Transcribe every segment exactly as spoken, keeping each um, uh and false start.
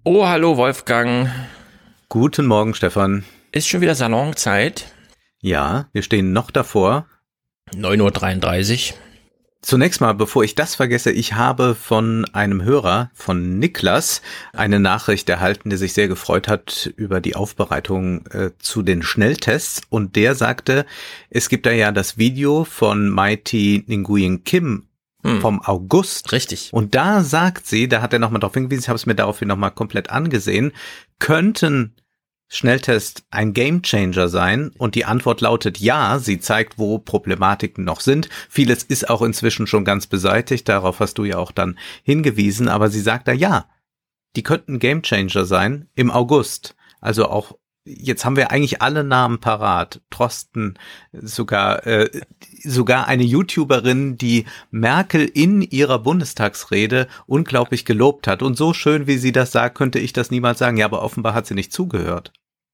Oh, hallo Wolfgang. Guten Morgen, Stefan. Ist schon wieder Salonzeit? Ja, wir stehen noch davor. neun Uhr dreiunddreißig. Zunächst mal, bevor ich das vergesse, ich habe von einem Hörer, von Niklas, eine Nachricht erhalten, der sich sehr gefreut hat über die Aufbereitung äh, zu den Schnelltests. Und der sagte, es gibt da ja das Video von Mighty Nguyen Kim hm. vom August. Richtig. Und da sagt sie, da hat er nochmal drauf hingewiesen, ich habe es mir daraufhin nochmal komplett angesehen, könnten Schnelltest ein Gamechanger sein? Und die Antwort lautet ja, sie zeigt, wo Problematiken noch sind. Vieles ist auch inzwischen schon ganz beseitigt, darauf hast du ja auch dann hingewiesen, aber sie sagt da ja, die könnten Gamechanger sein im August. Also auch, jetzt haben wir eigentlich alle Namen parat. Drosten, sogar äh, sogar eine YouTuberin, die Merkel in ihrer Bundestagsrede unglaublich gelobt hat. Und so schön, wie sie das sagt, könnte ich das niemals sagen. Ja, aber offenbar hat sie nicht zugehört.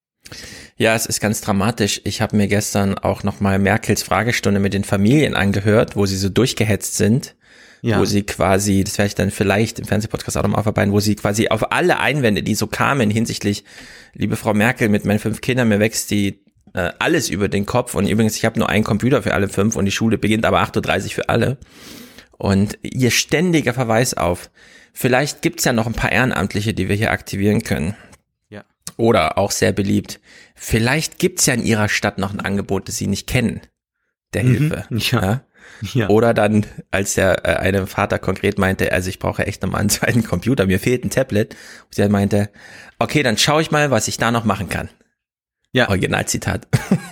Ja, es ist ganz dramatisch. Ich habe mir gestern auch nochmal Merkels Fragestunde mit den Familien angehört, wo sie so durchgehetzt sind. Ja. Wo sie quasi, das werde ich dann vielleicht im Fernsehpodcast auch nochmal aufarbeiten, wo sie quasi auf alle Einwände, die so kamen hinsichtlich, liebe Frau Merkel, mit meinen fünf Kindern, mir wächst die äh, alles über den Kopf und übrigens, ich habe nur einen Computer für alle fünf und die Schule beginnt aber acht Uhr dreißig für alle. Und ihr ständiger Verweis auf, vielleicht gibt's ja noch ein paar Ehrenamtliche, die wir hier aktivieren können. Ja. Oder auch sehr beliebt, vielleicht gibt's ja in ihrer Stadt noch ein Angebot, das sie nicht kennen, der mhm. Hilfe. Ja. Ja? Ja. Oder dann, als der äh, eine Vater konkret meinte, also ich brauche echt nochmal einen zweiten Computer, mir fehlt ein Tablet. Und sie meinte, okay, dann schaue ich mal, was ich da noch machen kann. Ja. Originalzitat.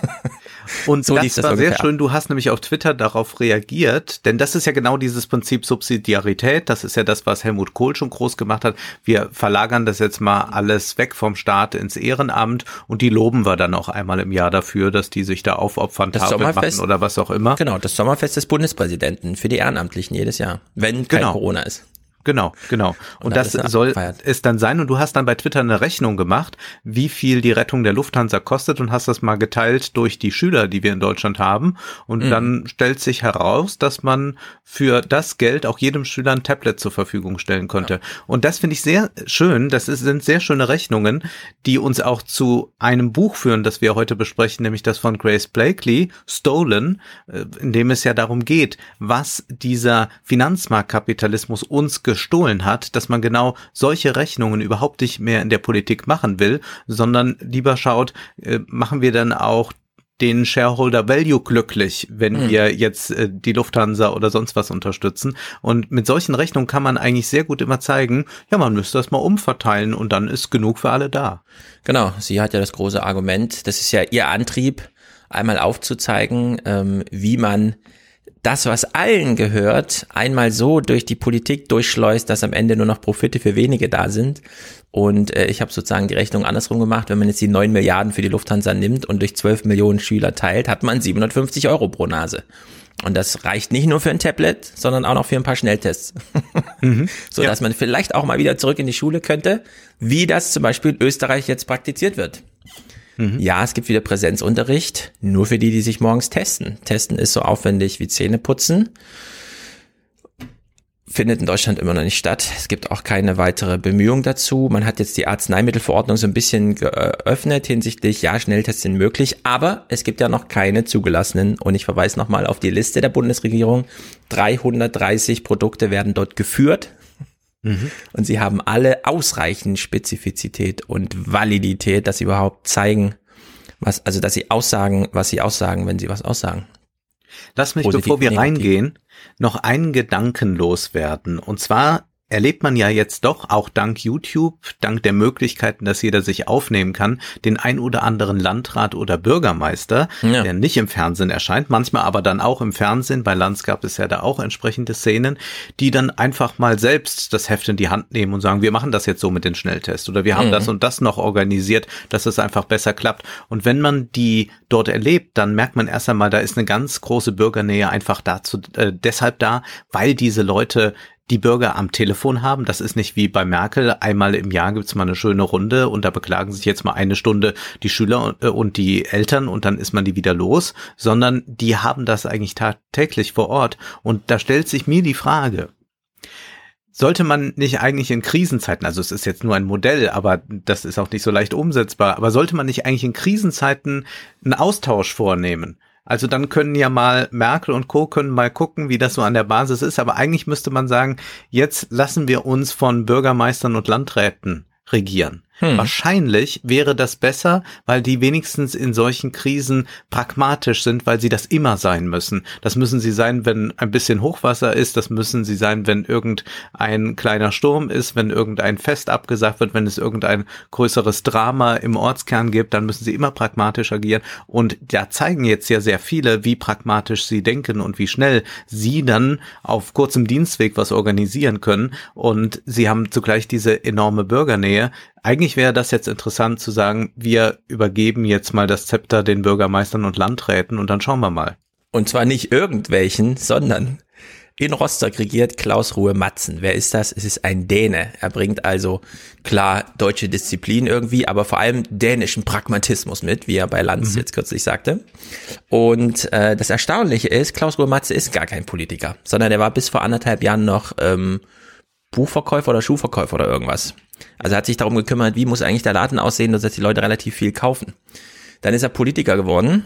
Und so das, das war sehr schön, du hast nämlich auf Twitter darauf reagiert, denn das ist ja genau dieses Prinzip Subsidiarität, das ist ja das, was Helmut Kohl schon groß gemacht hat. Wir verlagern das jetzt mal alles weg vom Staat ins Ehrenamt und die loben wir dann auch einmal im Jahr dafür, dass die sich da aufopfern, Tafel machen oder was auch immer. Genau, das Sommerfest des Bundespräsidenten für die Ehrenamtlichen jedes Jahr, wenn kein genau. Corona ist. Genau, genau. Und, und das soll es dann sein. Und du hast dann bei Twitter eine Rechnung gemacht, wie viel die Rettung der Lufthansa kostet und hast das mal geteilt durch die Schüler, die wir in Deutschland haben. Und mhm. dann stellt sich heraus, dass man für das Geld auch jedem Schüler ein Tablet zur Verfügung stellen konnte. Ja. Und das finde ich sehr schön. Das ist, sind sehr schöne Rechnungen, die uns auch zu einem Buch führen, das wir heute besprechen, nämlich das von Grace Blakely, Stolen, in dem es ja darum geht, was dieser Finanzmarktkapitalismus uns gestohlen hat, dass man genau solche Rechnungen überhaupt nicht mehr in der Politik machen will, sondern lieber schaut, äh, machen wir dann auch den Shareholder Value glücklich, wenn mhm. wir jetzt äh, die Lufthansa oder sonst was unterstützen. Und mit solchen Rechnungen kann man eigentlich sehr gut immer zeigen, ja, man müsste das mal umverteilen und dann ist genug für alle da. Genau, sie hat ja das große Argument, das ist ja ihr Antrieb, einmal aufzuzeigen, ähm, wie man das, was allen gehört, einmal so durch die Politik durchschleust, dass am Ende nur noch Profite für wenige da sind. Und äh, ich habe sozusagen die Rechnung andersrum gemacht. Wenn man jetzt die neun Milliarden für die Lufthansa nimmt und durch zwölf Millionen Schüler teilt, hat man siebenhundertfünfzig Euro pro Nase. Und das reicht nicht nur für ein Tablet, sondern auch noch für ein paar Schnelltests. mhm. So dass ja. man vielleicht auch mal wieder zurück in die Schule könnte, wie das zum Beispiel in Österreich jetzt praktiziert wird. Ja, es gibt wieder Präsenzunterricht, nur für die, die sich morgens testen. Testen ist so aufwendig wie Zähneputzen. Findet in Deutschland immer noch nicht statt. Es gibt auch keine weitere Bemühung dazu. Man hat jetzt die Arzneimittelverordnung so ein bisschen geöffnet hinsichtlich, ja, Schnelltests sind möglich, aber es gibt ja noch keine zugelassenen. Und ich verweise nochmal auf die Liste der Bundesregierung. dreihundertdreißig Produkte werden dort geführt. Mhm. Und sie haben alle ausreichend Spezifizität und Validität, dass sie überhaupt zeigen, was, also dass sie aussagen, was sie aussagen, wenn sie was aussagen. Lass mich, positiv, bevor wir reingehen, noch einen Gedanken loswerden. Und zwar erlebt man ja jetzt doch, auch dank YouTube, dank der Möglichkeiten, dass jeder sich aufnehmen kann, den ein oder anderen Landrat oder Bürgermeister, ja. der nicht im Fernsehen erscheint, manchmal aber dann auch im Fernsehen, bei Lanz gab es ja da auch entsprechende Szenen, die dann einfach mal selbst das Heft in die Hand nehmen und sagen, wir machen das jetzt so mit den Schnelltests oder wir haben mhm. das und das noch organisiert, dass es einfach besser klappt. Und wenn man die dort erlebt, dann merkt man erst einmal, da ist eine ganz große Bürgernähe einfach dazu, äh, deshalb da, weil diese Leute die Bürger am Telefon haben. Das ist nicht wie bei Merkel. Einmal im Jahr gibt's mal eine schöne Runde und da beklagen sich jetzt mal eine Stunde die Schüler und die Eltern und dann ist man die wieder los, sondern die haben das eigentlich tagtäglich vor Ort. Und da stellt sich mir die Frage, sollte man nicht eigentlich in Krisenzeiten, also es ist jetzt nur ein Modell, aber das ist auch nicht so leicht umsetzbar, aber sollte man nicht eigentlich in Krisenzeiten einen Austausch vornehmen? Also dann können ja mal Merkel und Co. können mal gucken, wie das so an der Basis ist, aber eigentlich müsste man sagen, jetzt lassen wir uns von Bürgermeistern und Landräten regieren. Hm. Wahrscheinlich wäre das besser, weil die wenigstens in solchen Krisen pragmatisch sind, weil sie das immer sein müssen. Das müssen sie sein, wenn ein bisschen Hochwasser ist, das müssen sie sein, wenn irgendein kleiner Sturm ist, wenn irgendein Fest abgesagt wird, wenn es irgendein größeres Drama im Ortskern gibt, dann müssen sie immer pragmatisch agieren. Und da zeigen jetzt ja sehr viele, wie pragmatisch sie denken und wie schnell sie dann auf kurzem Dienstweg was organisieren können. Und sie haben zugleich diese enorme Bürgernähe. Eigentlich wäre das jetzt interessant zu sagen, wir übergeben jetzt mal das Zepter den Bürgermeistern und Landräten und dann schauen wir mal. Und zwar nicht irgendwelchen, sondern in Rostock regiert Klaus Ruhe Matzen. Wer ist das? Es ist ein Däne. Er bringt also klar deutsche Disziplin irgendwie, aber vor allem dänischen Pragmatismus mit, wie er bei Lanz mhm. jetzt kürzlich sagte. Und äh, das Erstaunliche ist, Klaus Ruhe Matzen ist gar kein Politiker, sondern er war bis vor anderthalb Jahren noch ähm, Buchverkäufer oder Schuhverkäufer oder irgendwas. Also er hat sich darum gekümmert, wie muss eigentlich der Laden aussehen, dass die Leute relativ viel kaufen. Dann ist er Politiker geworden.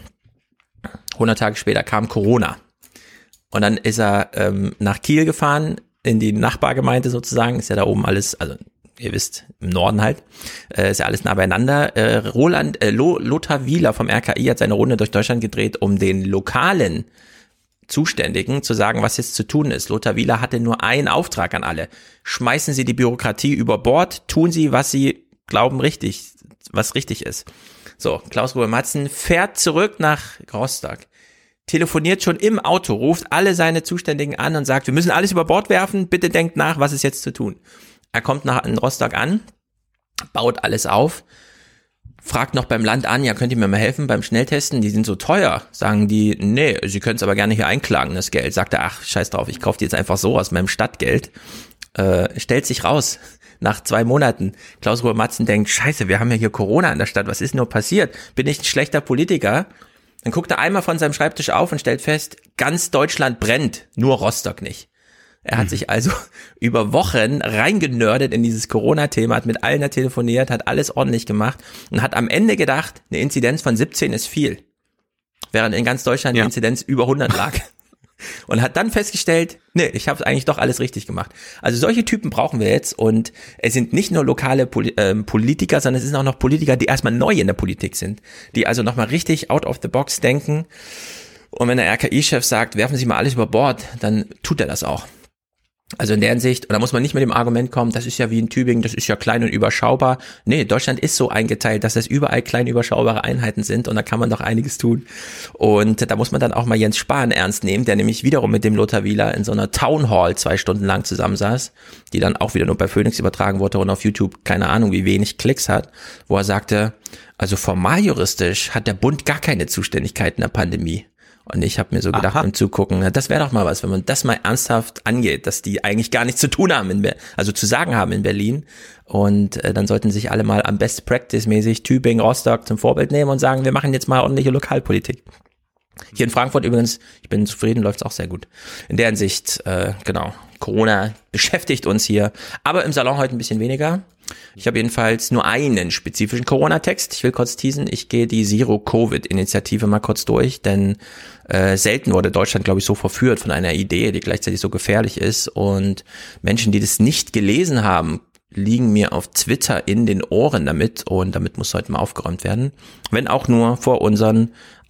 hundert Tage später kam Corona. Und dann ist er ähm, nach Kiel gefahren, in die Nachbargemeinde sozusagen. Ist ja da oben alles, also ihr wisst, im Norden halt, äh, ist ja alles nah beieinander. Äh, Roland, äh, Lothar Wieler vom R K I hat seine Runde durch Deutschland gedreht, um den lokalen Zuständigen zu sagen, was jetzt zu tun ist. Lothar Wieler hatte nur einen Auftrag an alle. Schmeißen Sie die Bürokratie über Bord, tun Sie, was Sie glauben richtig, was richtig ist. So, Klaus Ruhe Matzen fährt zurück nach Rostock, telefoniert schon im Auto, ruft alle seine Zuständigen an und sagt, wir müssen alles über Bord werfen, bitte denkt nach, was ist jetzt zu tun. Er kommt nach in Rostock an, baut alles auf, fragt noch beim Land an, ja, könnt ihr mir mal helfen beim Schnelltesten? Die sind so teuer. Sagen die, nee, sie können es aber gerne hier einklagen, das Geld. Sagt er, ach, scheiß drauf, ich kaufe die jetzt einfach so aus meinem Stadtgeld. Äh, stellt sich raus, nach zwei Monaten. Klaus Ruhe Matzen denkt, scheiße, wir haben ja hier Corona in der Stadt, was ist nur passiert? Bin ich ein schlechter Politiker? Dann guckt er einmal von seinem Schreibtisch auf und stellt fest, ganz Deutschland brennt, nur Rostock nicht. Er hat sich also über Wochen reingenördet in dieses Corona-Thema, hat mit allen da telefoniert, hat alles ordentlich gemacht und hat am Ende gedacht, eine Inzidenz von siebzehn ist viel. Während in ganz Deutschland ja. die Inzidenz über hundert lag. Und hat dann festgestellt, nee, ich habe eigentlich doch alles richtig gemacht. Also solche Typen brauchen wir jetzt und es sind nicht nur lokale Poli- äh, Politiker, sondern es sind auch noch Politiker, die erstmal neu in der Politik sind, die also nochmal richtig out of the box denken. Und wenn der R K I-Chef sagt, werfen Sie mal alles über Bord, dann tut er das auch. Also in der Hinsicht, und da muss man nicht mit dem Argument kommen, das ist ja wie in Tübingen, das ist ja klein und überschaubar. Nee, Deutschland ist so eingeteilt, dass es überall klein überschaubare Einheiten sind und da kann man doch einiges tun. Und da muss man dann auch mal Jens Spahn ernst nehmen, der nämlich wiederum mit dem Lothar Wieler in so einer Town Hall zwei Stunden lang zusammensaß, die dann auch wieder nur bei Phoenix übertragen wurde und auf YouTube keine Ahnung wie wenig Klicks hat, wo er sagte, also formal juristisch hat der Bund gar keine Zuständigkeit in der Pandemie. Und ich habe mir so gedacht, beim Zugucken, das wäre doch mal was, wenn man das mal ernsthaft angeht, dass die eigentlich gar nichts zu tun haben, in Be- also zu sagen haben in Berlin. Und äh, dann sollten sich alle mal am Best Practice mäßig Tübingen, Rostock zum Vorbild nehmen und sagen, wir machen jetzt mal ordentliche Lokalpolitik. Hier in Frankfurt übrigens, ich bin zufrieden, läuft's auch sehr gut. In der Hinsicht, äh, genau, Corona beschäftigt uns hier, aber im Salon heute ein bisschen weniger. Ich habe jedenfalls nur einen spezifischen Corona-Text. Ich will kurz teasen, ich gehe die Zero-Covid-Initiative mal kurz durch, denn äh, selten wurde Deutschland, glaube ich, so verführt von einer Idee, die gleichzeitig so gefährlich ist. Und Menschen, die das nicht gelesen haben, liegen mir auf Twitter in den Ohren damit und damit muss heute mal aufgeräumt werden. Wenn auch nur vor unseren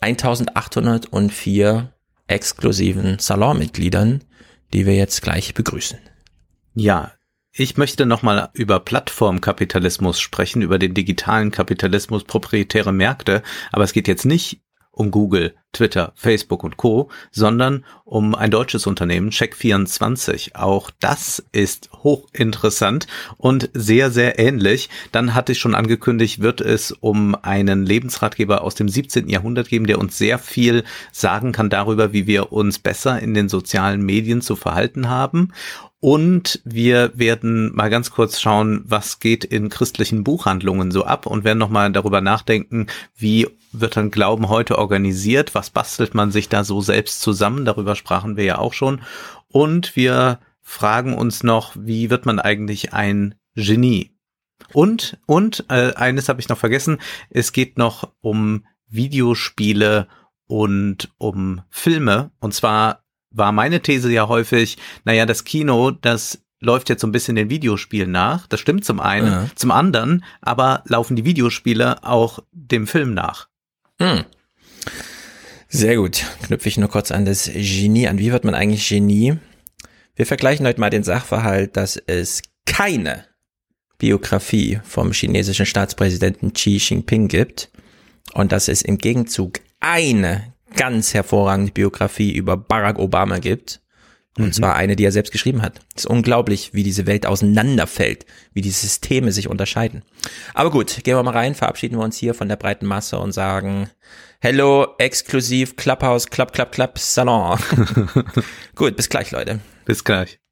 eintausendachthundertvier exklusiven Salonmitgliedern, die wir jetzt gleich begrüßen. Ja, ich möchte nochmal über Plattformkapitalismus sprechen, über den digitalen Kapitalismus, proprietäre Märkte, aber es geht jetzt nicht um Google, Twitter, Facebook und Co., sondern um ein deutsches Unternehmen, Check vierundzwanzig. Auch das ist hochinteressant und sehr, sehr ähnlich. Dann hatte ich schon angekündigt, wird es um einen Lebensratgeber aus dem siebzehnten Jahrhundert geben, der uns sehr viel sagen kann darüber, wie wir uns besser in den sozialen Medien zu verhalten haben. Und wir werden mal ganz kurz schauen, was geht in christlichen Buchhandlungen so ab und werden nochmal darüber nachdenken, wie wird dann Glauben heute organisiert, was bastelt man sich da so selbst zusammen, darüber sprachen wir ja auch schon. Und wir fragen uns noch, wie wird man eigentlich ein Genie? Und, und, äh, eines habe ich noch vergessen, es geht noch um Videospiele und um Filme. Und zwar war meine These ja häufig, naja, das Kino, das läuft jetzt so ein bisschen den Videospielen nach. Das stimmt zum einen. Ja. Zum anderen aber laufen die Videospiele auch dem Film nach. Hm. Sehr gut. Knüpfe ich nur kurz an das Genie an. Wie wird man eigentlich Genie? Wir vergleichen heute mal den Sachverhalt, dass es keine Biografie vom chinesischen Staatspräsidenten Xi Jinping gibt und dass es im Gegenzug eine ganz hervorragende Biografie über Barack Obama gibt. Und mhm. zwar eine, die er selbst geschrieben hat. Es ist unglaublich, wie diese Welt auseinanderfällt, wie die Systeme sich unterscheiden. Aber gut, gehen wir mal rein, verabschieden wir uns hier von der breiten Masse und sagen Hello, exklusiv, Clubhouse, Club, Club, Club, Salon. Gut, bis gleich, Leute. Bis gleich.